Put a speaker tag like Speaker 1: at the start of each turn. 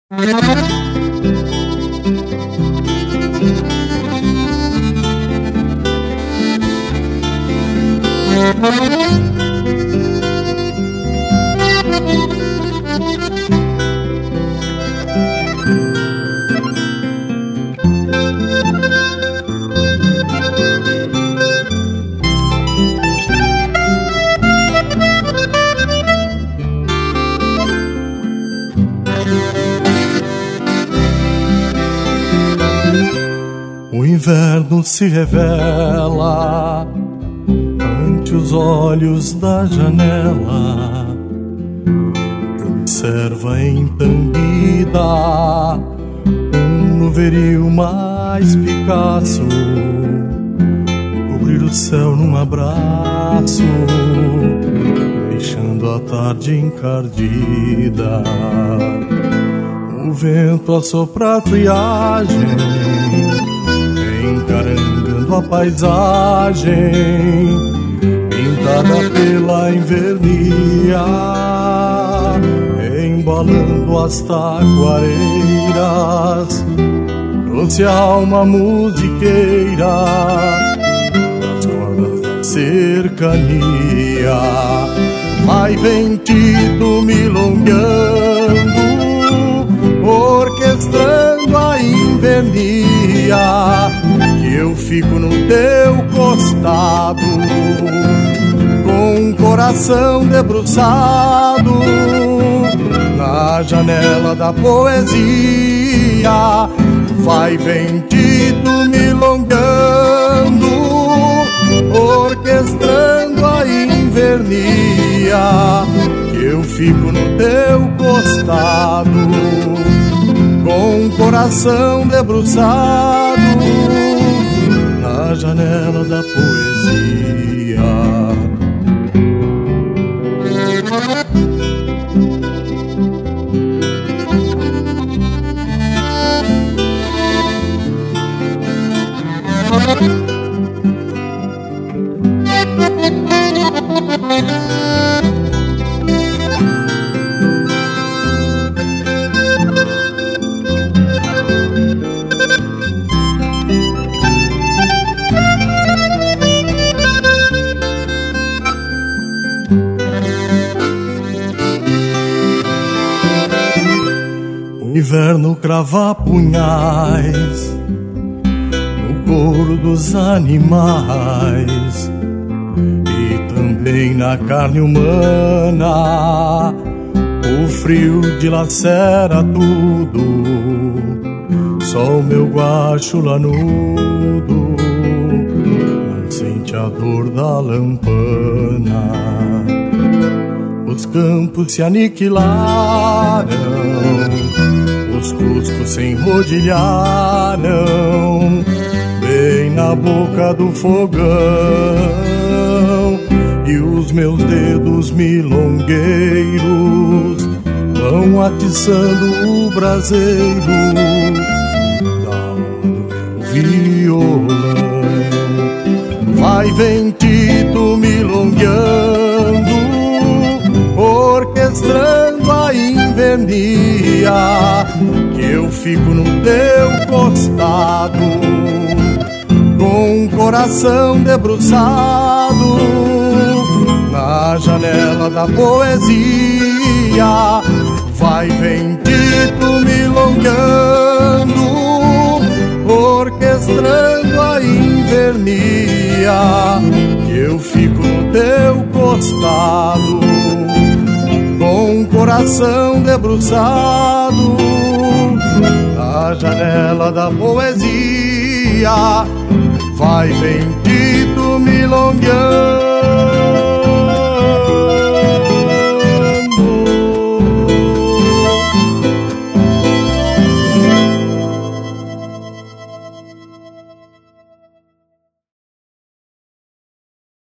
Speaker 1: O inverno se revela ante os olhos da janela. Observa entambida no veril mais Picasso cobrir o céu num abraço, deixando a tarde encardida. O vento assopra a friagem, encarangando a paisagem pintada pela invernia, embalando as taquareiras. Trouxe a alma musiqueira das cordas da cercania. Vai ventito milongueando, orquestrando a invernia, que eu fico no teu costado, com o coração debruçado na janela da poesia. Vai ventito milongando, orquestrando a invernia, que eu fico no teu costado, com o coração debruçado na janela da poesia. O inverno crava punhais no couro dos animais e também na carne humana. O frio dilacera tudo, só o meu guacho lanudo não sente a dor da lampana. Os campos se aniquilaram, os cuscos se enrodilharam bem na boca do fogão, e os meus dedos milongueiros vão atiçando o braseiro da alma do meu violão. Vai ventito milongueando, orquestrando a invernia, que eu fico no teu costado, com o coração debruçado na janela da poesia. Vai ventito milongando, orquestrando a invernia, que eu fico no teu costado, com o coração debruçado na janela da poesia. Vai ventito milongueando.